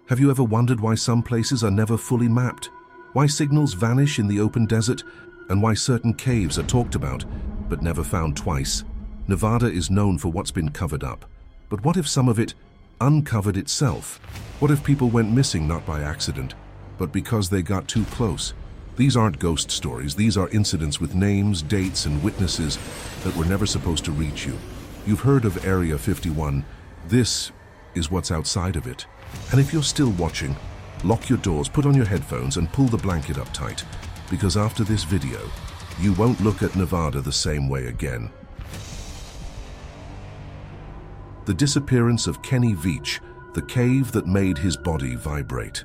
Have you ever wondered why some places are never fully mapped? Why signals vanish in the open desert? And why certain caves are talked about, but never found twice? Nevada is known for what's been covered up. But what if some of it uncovered itself? What if people went missing not by accident, but because they got too close? These aren't ghost stories. These are incidents with names, dates, and witnesses that were never supposed to reach you. You've heard of Area 51. This is what's outside of it. And if you're still watching, lock your doors, put on your headphones, and pull the blanket up tight, because after this video, you won't look at Nevada the same way again. The disappearance of Kenny Veach, the cave that made his body vibrate.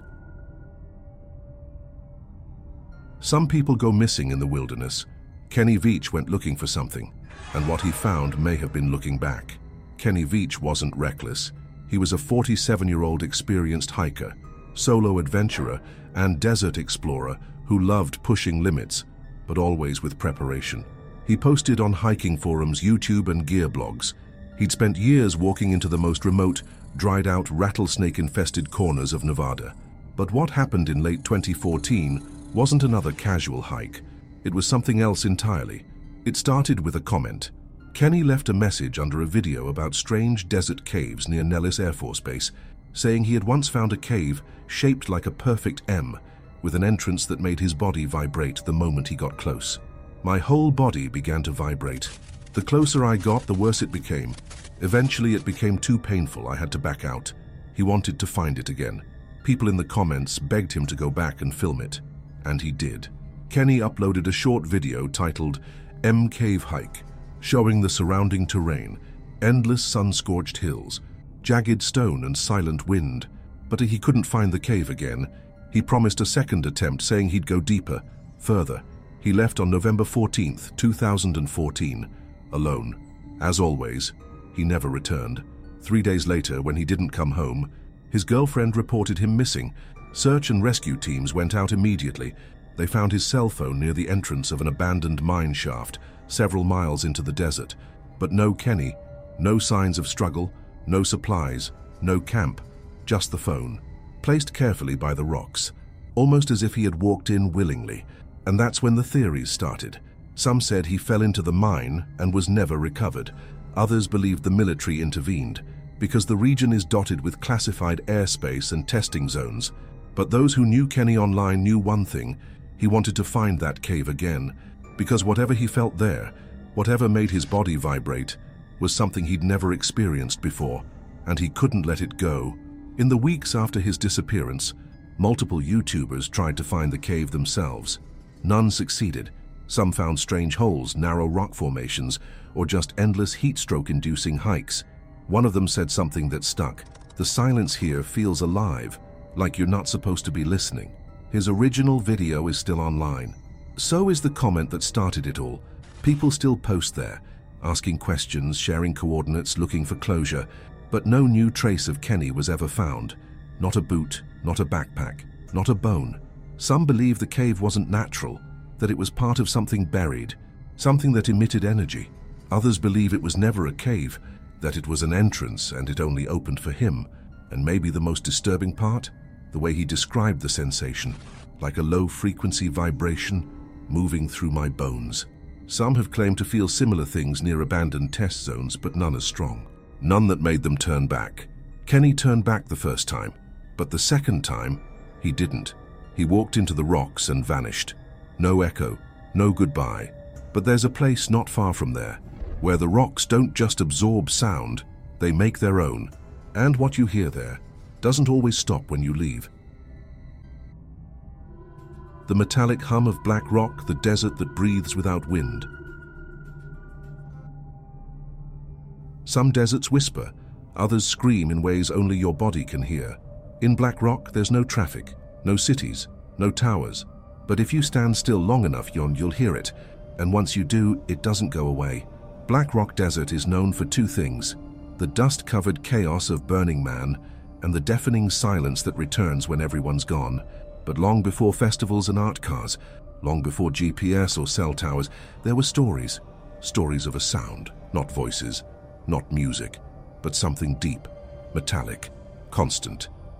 Some people go missing in the wilderness. Kenny Veach went looking for something, and what he found may have been looking back. Kenny Veach wasn't reckless. He was a 47-year-old experienced hiker, solo adventurer, and desert explorer who loved pushing limits, but always with preparation. He posted on hiking forums, YouTube, and gear blogs. He'd spent years walking into the most remote, dried-out, rattlesnake-infested corners of Nevada. But what happened in late 2014 wasn't another casual hike. It was something else entirely. It started with a comment. Kenny left a message under a video about strange desert caves near Nellis Air Force Base, saying he had once found a cave shaped like a perfect M, with an entrance that made his body vibrate the moment he got close. My whole body began to vibrate. The closer I got, the worse it became. Eventually, it became too painful. I had to back out. He wanted to find it again. People in the comments begged him to go back and film it. And he did. Kenny uploaded a short video titled M Cave Hike, showing the surrounding terrain, endless sun-scorched hills, jagged stone and silent wind. But he couldn't find the cave again. He promised a second attempt, saying he'd go deeper, further. He left on November 14th, 2014, alone. As always, he never returned. 3 days later, when he didn't come home, his girlfriend reported him missing. Search and rescue teams went out immediately. They found his cell phone near the entrance of an abandoned mine shaft, several miles into the desert. But no Kenny, no signs of struggle, no supplies, no camp, just the phone, placed carefully by the rocks, almost as if he had walked in willingly. And that's when the theories started. Some said he fell into the mine and was never recovered. Others believed the military intervened, because the region is dotted with classified airspace and testing zones. But those who knew Kenny online knew one thing: he wanted to find that cave again, because whatever he felt there, whatever made his body vibrate, was something he'd never experienced before, and he couldn't let it go. In the weeks after his disappearance, multiple YouTubers tried to find the cave themselves. None succeeded. Some found strange holes, narrow rock formations, or just endless heat-stroke-inducing hikes. One of them said something that stuck. "The silence here feels alive, like you're not supposed to be listening." His original video is still online. So is the comment that started it all. People still post there, asking questions, sharing coordinates, looking for closure. But no new trace of Kenny was ever found. Not a boot, not a backpack, not a bone. Some believe the cave wasn't natural, that it was part of something buried, something that emitted energy. Others believe it was never a cave, that it was an entrance and it only opened for him. And maybe the most disturbing part? The way he described the sensation, like a low-frequency vibration moving through my bones. Some have claimed to feel similar things near abandoned test zones, but none as strong. None that made them turn back. Kenny turned back the first time, but the second time, he didn't. He walked into the rocks and vanished. No echo, no goodbye. But there's a place not far from there, where the rocks don't just absorb sound, they make their own. And what you hear there doesn't always stop when you leave. The metallic hum of black rock, the desert that breathes without wind. Some deserts whisper, others scream in ways only your body can hear. In black rock, there's no traffic, no cities, no towers. But if you stand still long enough, you'll hear it. And once you do, it doesn't go away. Black Rock Desert is known for two things: the dust-covered chaos of Burning Man and the deafening silence that returns when everyone's gone. But long before festivals and art cars, long before GPS or cell towers, there were stories. Stories of a sound, not voices, not music, but something deep, metallic, constant.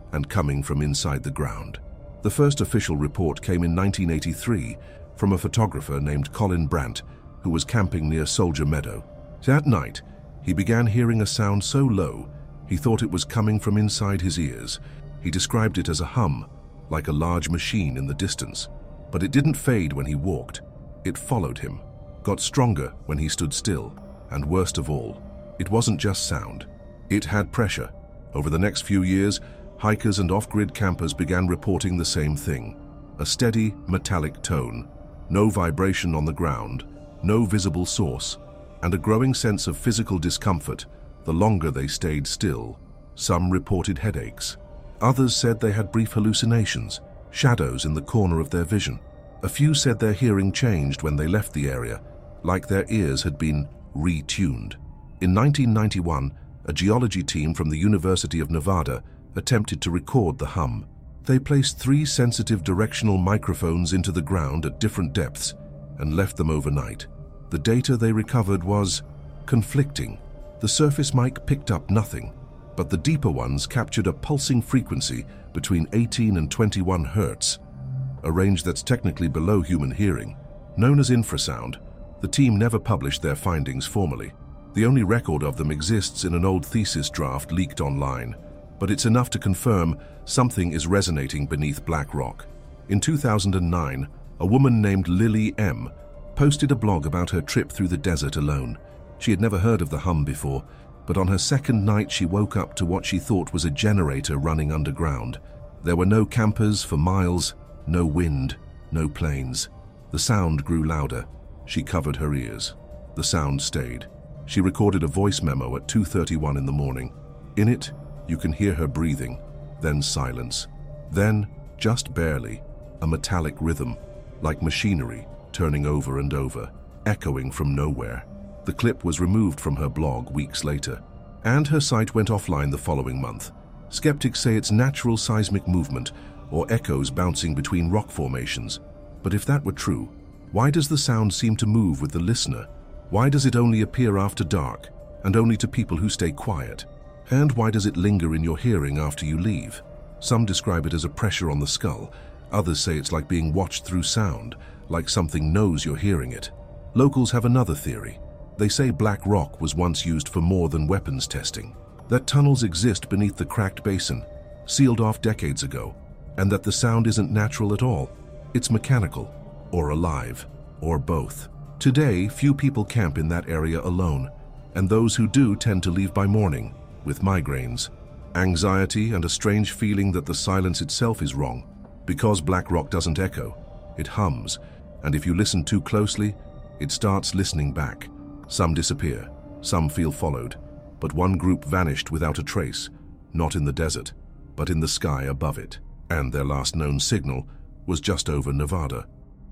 and coming from inside the ground. The first official report came in 1983 from a photographer named Colin Brandt, who was camping near Soldier Meadow. That night, he began hearing a sound so low, he thought it was coming from inside his ears. He described it as a hum, like a large machine in the distance. But it didn't fade when he walked. It followed him, got stronger when he stood still, and worst of all, it wasn't just sound. It had pressure. Over the next few years, hikers and off-grid campers began reporting the same thing. A steady, metallic tone, no vibration on the ground, no visible source, and a growing sense of physical discomfort the longer they stayed still. Some reported headaches. Others said they had brief hallucinations, shadows in the corner of their vision. A few said their hearing changed when they left the area, like their ears had been retuned. In 1991, a geology team from the University of Nevada attempted to record the hum. They placed 3 sensitive directional microphones into the ground at different depths and left them overnight. The data they recovered was conflicting. The surface mic picked up nothing, but the deeper ones captured a pulsing frequency between 18 and 21 hertz, a range that's technically below human hearing. Known as infrasound, the team never published their findings formally. The only record of them exists in an old thesis draft leaked online, but it's enough to confirm something is resonating beneath Black Rock. In 2009, a woman named Lily M. posted a blog about her trip through the desert alone. She had never heard of the hum before, but on her second night she woke up to what she thought was a generator running underground. There were no campers for miles, no wind, no planes. The sound grew louder. She covered her ears. The sound stayed. She recorded a voice memo at 2:31 in the morning. In it, you can hear her breathing, then silence. Then, just barely, a metallic rhythm, like machinery, turning over and over, echoing from nowhere. The clip was removed from her blog weeks later, and her site went offline the following month. Skeptics say it's natural seismic movement or echoes bouncing between rock formations. But if that were true, why does the sound seem to move with the listener? Why does it only appear after dark, and only to people who stay quiet? And why does it linger in your hearing after you leave? Some describe it as a pressure on the skull. Others say it's like being watched through sound, like something knows you're hearing it. Locals have another theory. They say Black Rock was once used for more than weapons testing, that tunnels exist beneath the cracked basin, sealed off decades ago, and that the sound isn't natural at all. It's mechanical, or alive, or both. Today, few people camp in that area alone, and those who do tend to leave by morning, with migraines, anxiety, and a strange feeling that the silence itself is wrong. Because Black Rock doesn't echo, it hums, and if you listen too closely, it starts listening back. Some disappear, some feel followed, but one group vanished without a trace, not in the desert, but in the sky above it, and their last known signal was just over Nevada.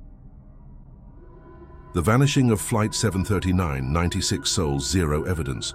The vanishing of Flight 739, 96 souls, zero evidence.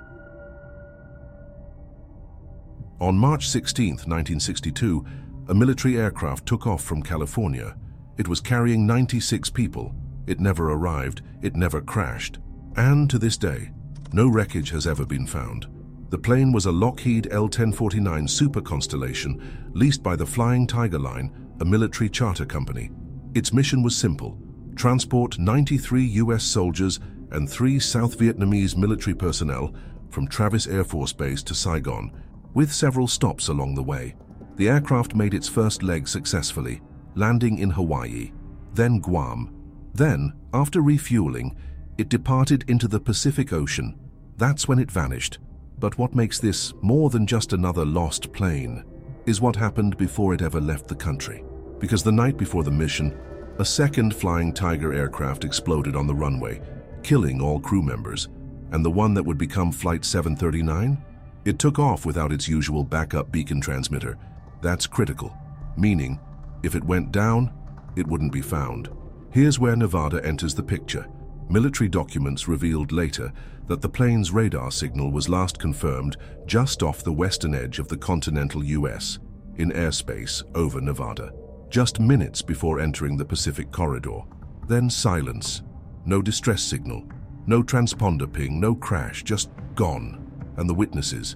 On March 16, 1962, a military aircraft took off from California. It was carrying 96 people. It never arrived, it never crashed. And to this day, no wreckage has ever been found. The plane was a Lockheed L-1049 Super Constellation leased by the Flying Tiger Line, a military charter company. Its mission was simple: transport 93 U.S. soldiers and 3 South Vietnamese military personnel from Travis Air Force Base to Saigon, with several stops along the way. The aircraft made its first leg successfully, landing in Hawaii, then Guam. Then, after refueling, it departed into the Pacific Ocean. That's when it vanished. But what makes this more than just another lost plane is what happened before it ever left the country. Because the night before the mission, a second Flying Tiger aircraft exploded on the runway, killing all crew members. And the one that would become Flight 739? It took off without its usual backup beacon transmitter. That's critical, meaning if it went down, it wouldn't be found. Here's where Nevada enters the picture. Military documents revealed later that the plane's radar signal was last confirmed just off the western edge of the continental U.S., in airspace over Nevada, just minutes before entering the Pacific Corridor. Then silence. No distress signal, no transponder ping, no crash, just gone. And the witnesses?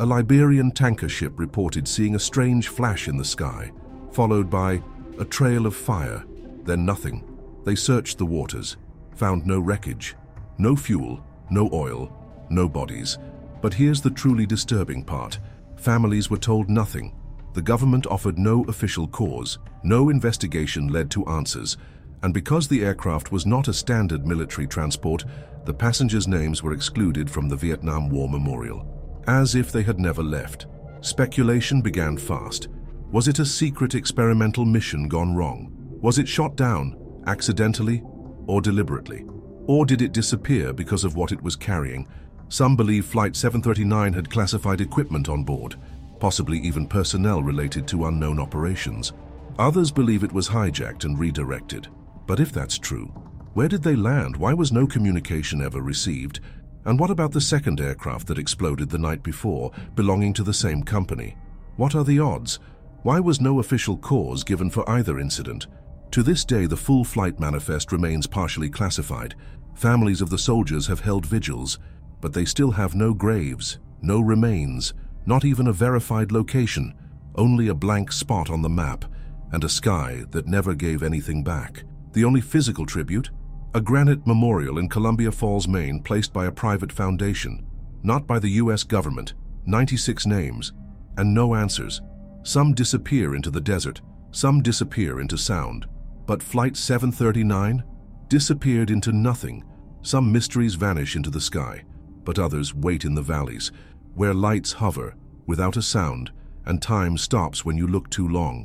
A Liberian tanker ship reported seeing a strange flash in the sky, followed by a trail of fire, then nothing. They searched the waters, found no wreckage, no fuel, no oil, no bodies. But here's the truly disturbing part. Families were told nothing. The government offered no official cause. No investigation led to answers. And because the aircraft was not a standard military transport, the passengers' names were excluded from the Vietnam War Memorial, as if they had never left. Speculation began fast. Was it a secret experimental mission gone wrong? Was it shot down, accidentally or deliberately? Or did it disappear because of what it was carrying? Some believe Flight 739 had classified equipment on board, possibly even personnel related to unknown operations. Others believe it was hijacked and redirected. But if that's true, where did they land? Why was no communication ever received? And what about the second aircraft that exploded the night before, belonging to the same company? What are the odds? Why was no official cause given for either incident? To this day, the full flight manifest remains partially classified. Families of the soldiers have held vigils, but they still have no graves, no remains, not even a verified location, only a blank spot on the map, and a sky that never gave anything back. The only physical tribute? A granite memorial in Columbia Falls, Maine, placed by a private foundation, not by the US government. 96 names, and no answers. Some disappear into the desert, some disappear into sound. But Flight 739 disappeared into nothing. Some mysteries vanish into the sky, but others wait in the valleys, where lights hover without a sound, and time stops when you look too long.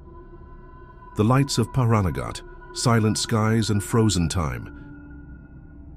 The lights of Paranagat, silent skies and frozen time.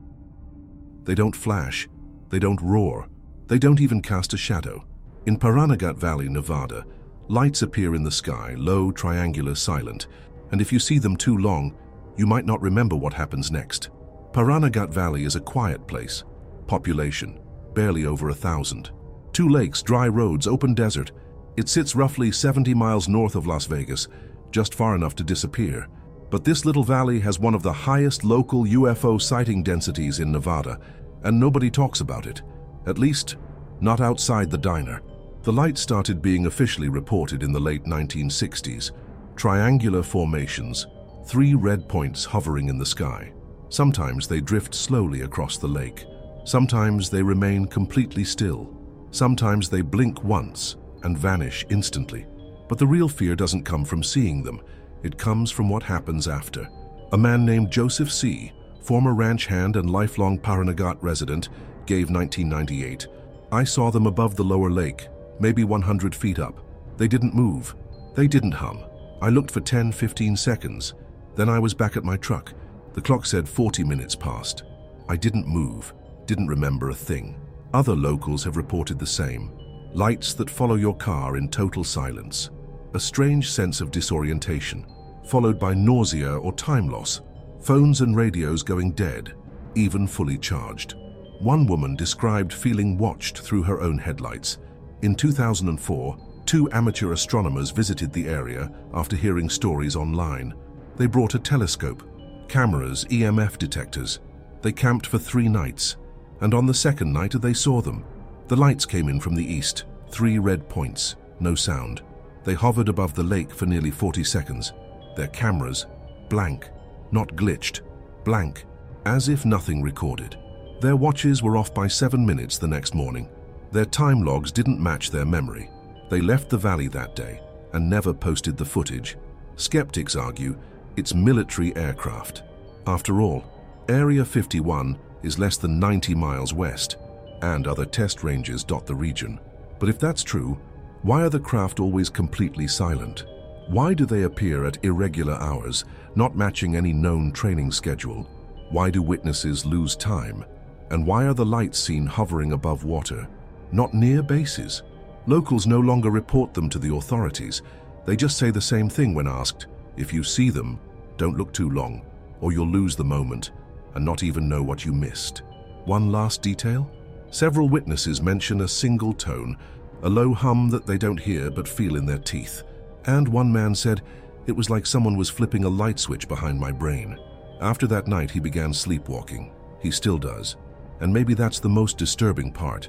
They don't flash, they don't roar, they don't even cast a shadow. In Paranagat Valley, Nevada, lights appear in the sky, low, triangular, silent, and if you see them too long, you might not remember what happens next. Paranagat Valley is a quiet place. Population, barely over 1,000. 2 lakes, dry roads, open desert. It sits roughly 70 miles north of Las Vegas, just far enough to disappear. But this little valley has one of the highest local UFO sighting densities in Nevada, and nobody talks about it. At least, not outside the diner. The lights started being officially reported in the late 1960s. Triangular formations, 3 red points hovering in the sky. Sometimes they drift slowly across the lake. Sometimes they remain completely still. Sometimes they blink once and vanish instantly. But the real fear doesn't come from seeing them. It comes from what happens after. A man named Joseph C., former ranch hand and lifelong Paranagat resident, gave 1998. I saw them above the lower lake, maybe 100 feet up. They didn't move. They didn't hum. I looked for 10-15 seconds. Then I was back at my truck. The clock said 40 minutes passed. I didn't move, didn't remember a thing. Other locals have reported the same. Lights that follow your car in total silence. A strange sense of disorientation, followed by nausea or time loss. Phones and radios going dead, even fully charged. One woman described feeling watched through her own headlights. In 2004, 2 amateur astronomers visited the area after hearing stories online. They brought a telescope, cameras, EMF detectors. They camped for 3 nights, and on the second night they saw them. The lights came in from the east, 3 red points, no sound. They hovered above the lake for nearly 40 seconds. Their cameras, blank, not glitched, blank, as if nothing recorded. Their watches were off by 7 minutes the next morning. Their time logs didn't match their memory. They left the valley that day and never posted the footage. Skeptics argue it's military aircraft. After all, Area 51 is less than 90 miles west, and other test ranges dot the region. But if that's true, why are the craft always completely silent? Why do they appear at irregular hours, not matching any known training schedule? Why do witnesses lose time? And why are the lights seen hovering above water, not near bases? Locals no longer report them to the authorities. They just say the same thing when asked. If you see them, don't look too long, or you'll lose the moment and not even know what you missed. One last detail? Several witnesses mention a single tone, a low hum that they don't hear but feel in their teeth. And one man said, "It was like someone was flipping a light switch behind my brain." After that night, he began sleepwalking. He still does. And maybe that's the most disturbing part. The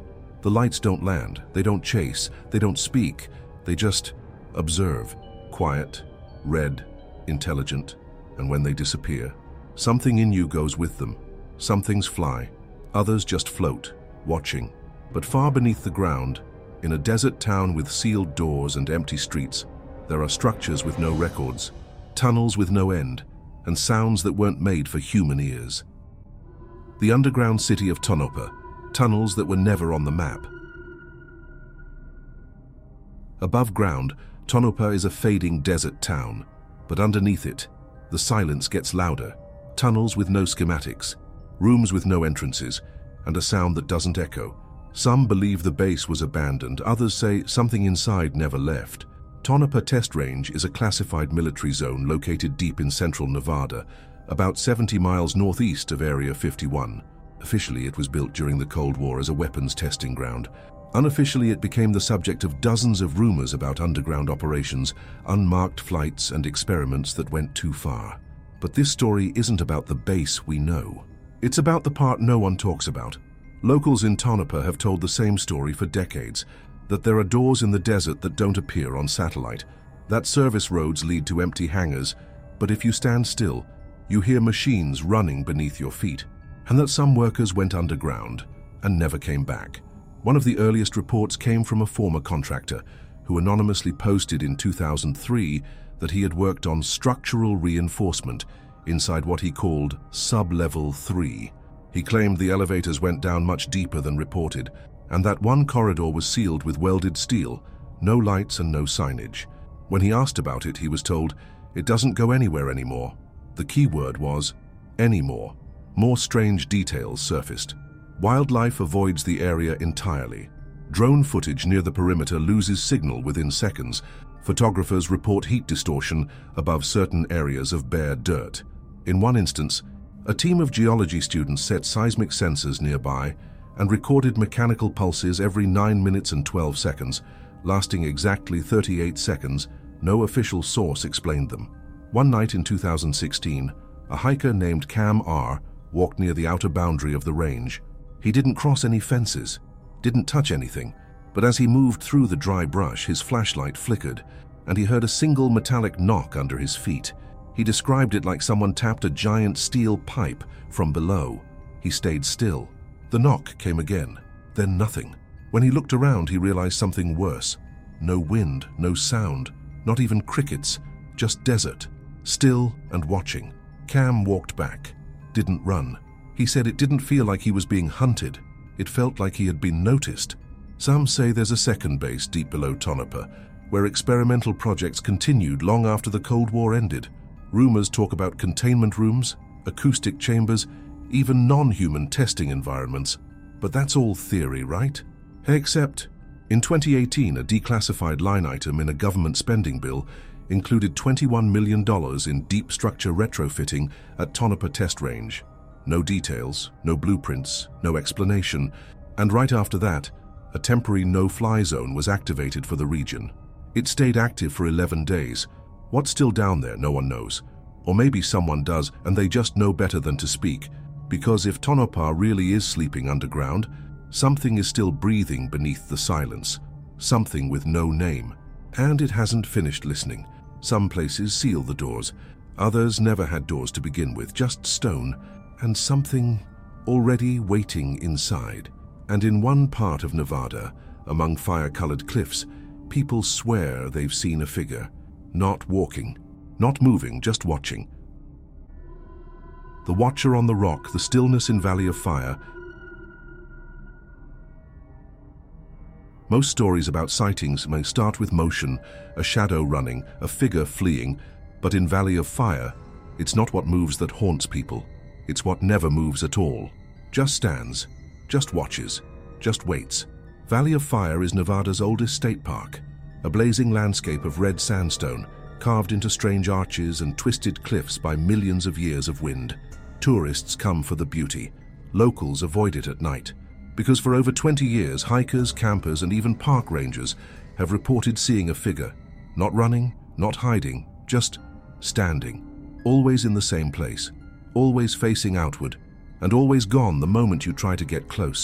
The lights don't land, they don't chase, they don't speak, they just observe. Quiet, red, intelligent, and when they disappear, something in you goes with them. Some things fly, others just float, watching. But far beneath the ground, in a desert town with sealed doors and empty streets, there are structures with no records, tunnels with no end, and sounds that weren't made for human ears. The underground city of Tonopah, tunnels that were never on the map. Above ground, Tonopah is a fading desert town, but underneath it, the silence gets louder. Tunnels with no schematics, rooms with no entrances, and a sound that doesn't echo. Some believe the base was abandoned, others say something inside never left. Tonopah Test Range is a classified military zone located deep in central Nevada, about 70 miles northeast of Area 51. Officially, it was built during the Cold War as a weapons testing ground. Unofficially, it became the subject of dozens of rumors about underground operations, unmarked flights, and experiments that went too far. But this story isn't about the base we know. It's about the part no one talks about. Locals in Tonopah have told the same story for decades, that there are doors in the desert that don't appear on satellite, that service roads lead to empty hangars, but if you stand still, you hear machines running beneath your feet, and that some workers went underground and never came back. One of the earliest reports came from a former contractor who anonymously posted in 2003 that he had worked on structural reinforcement inside what he called Sub-Level 3. He claimed the elevators went down much deeper than reported, and that one corridor was sealed with welded steel, no lights and no signage. When he asked about it, he was told, "It doesn't go anywhere anymore." The key word was anymore. More strange details surfaced. Wildlife avoids the area entirely. Drone footage near the perimeter loses signal within seconds. Photographers report heat distortion above certain areas of bare dirt. In one instance, a team of geology students set seismic sensors nearby and recorded mechanical pulses every 9 minutes and 12 seconds, lasting exactly 38 seconds. No official source explained them. One night in 2016, a hiker named Cam R. walked near the outer boundary of the range. He didn't cross any fences, didn't touch anything, but as he moved through the dry brush, his flashlight flickered, and he heard a single metallic knock under his feet. He described it like someone tapped a giant steel pipe from below. He stayed still. The knock came again, then nothing. When he looked around, he realized something worse. No wind, no sound, not even crickets, just desert, still and watching. Cam walked back, didn't run. He said it didn't feel like he was being hunted. It felt like he had been noticed. Some say there's a second base deep below Tonopah, where experimental projects continued long after the Cold War ended. Rumors talk about containment rooms, acoustic chambers, even non-human testing environments. But that's all theory, right? Except, in 2018, a declassified line item in a government spending bill included $21 million in deep structure retrofitting at Tonopah Test Range. No details, no blueprints, no explanation, and right after that, a temporary no-fly zone was activated for the region. It stayed active for 11 days. What's still down there, no one knows. Or maybe someone does, and they just know better than to speak. Because if Tonopah really is sleeping underground, something is still breathing beneath the silence. Something with no name. And it hasn't finished listening. Some places seal the doors. Others never had doors to begin with, just stone. And something already waiting inside. And in one part of Nevada, among fire-colored cliffs, people swear they've seen a figure. Not walking, not moving, just watching. The watcher on the rock, the stillness in Valley of Fire. Most stories about sightings may start with motion, a shadow running, a figure fleeing, but in Valley of Fire, it's not what moves that haunts people. It's what never moves at all. Just stands, just watches, just waits. Valley of Fire is Nevada's oldest state park, a blazing landscape of red sandstone, carved into strange arches and twisted cliffs by millions of years of wind. Tourists come for the beauty. Locals avoid it at night, because for over 20 years, hikers, campers, and even park rangers have reported seeing a figure, not running, not hiding, just standing, always in the same place, always facing outward, and always gone the moment you try to get close.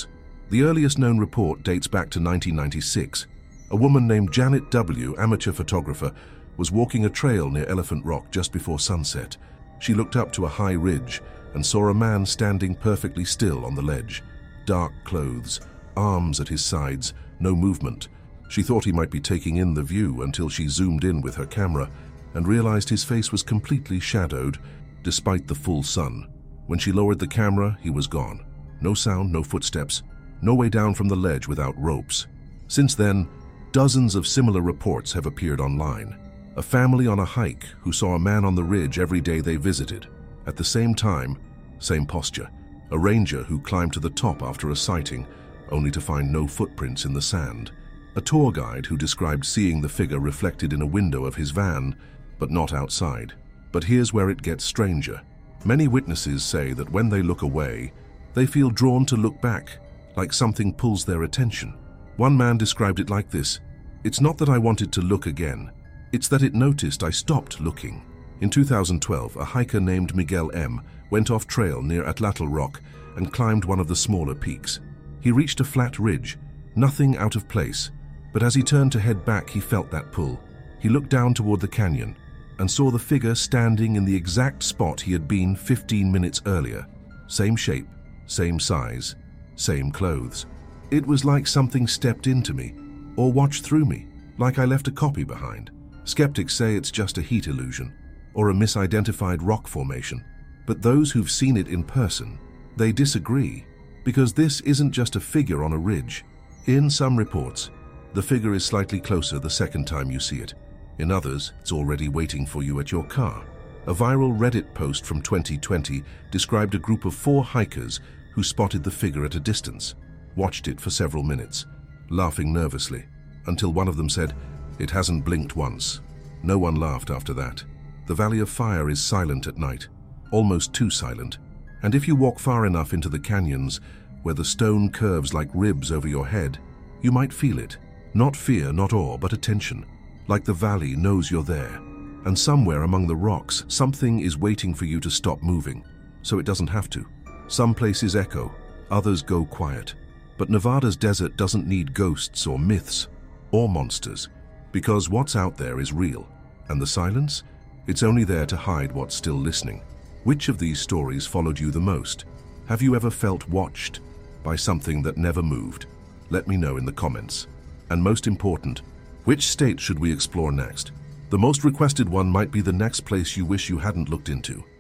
The earliest known report dates back to 1996. A woman named Janet W., amateur photographer, was walking a trail near Elephant Rock just before sunset. She looked up to a high ridge and saw a man standing perfectly still on the ledge. Dark clothes, arms at his sides, no movement. She thought he might be taking in the view until she zoomed in with her camera and realized his face was completely shadowed despite the full sun. When she lowered the camera, he was gone. No sound, no footsteps, no way down from the ledge without ropes. Since then, dozens of similar reports have appeared online. A family on a hike who saw a man on the ridge every day they visited. At the same time, same posture. A ranger who climbed to the top after a sighting, only to find no footprints in the sand. A tour guide who described seeing the figure reflected in a window of his van, but not outside. But here's where it gets stranger. Many witnesses say that when they look away, they feel drawn to look back, like something pulls their attention. One man described it like this: "It's not that I wanted to look again, it's that it noticed I stopped looking." In 2012, a hiker named Miguel M. went off trail near Atlatl Rock and climbed one of the smaller peaks. He reached a flat ridge, nothing out of place, but as he turned to head back, he felt that pull. He looked down toward the canyon and saw the figure standing in the exact spot he had been 15 minutes earlier. Same shape, same size, same clothes. It was like something stepped into me, or watched through me, like I left a copy behind. Skeptics say it's just a heat illusion, or a misidentified rock formation. But those who've seen it in person, they disagree, because this isn't just a figure on a ridge. In some reports, the figure is slightly closer the second time you see it. In others, it's already waiting for you at your car. A viral Reddit post from 2020 described a group of 4 hikers who spotted the figure at a distance, watched it for several minutes, laughing nervously, until one of them said, "It hasn't blinked once." No one laughed after that. The Valley of Fire is silent at night, almost too silent. And if you walk far enough into the canyons, where the stone curves like ribs over your head, you might feel it. Not fear, not awe, but attention. Like the valley knows you're there. And somewhere among the rocks, something is waiting for you to stop moving, so it doesn't have to. Some places echo, others go quiet. But Nevada's desert doesn't need ghosts or myths or monsters, because what's out there is real. And the silence? It's only there to hide what's still listening. Which of these stories followed you the most? Have you ever felt watched by something that never moved? Let me know in the comments. And most important, which state should we explore next? The most requested one might be the next place you wish you hadn't looked into.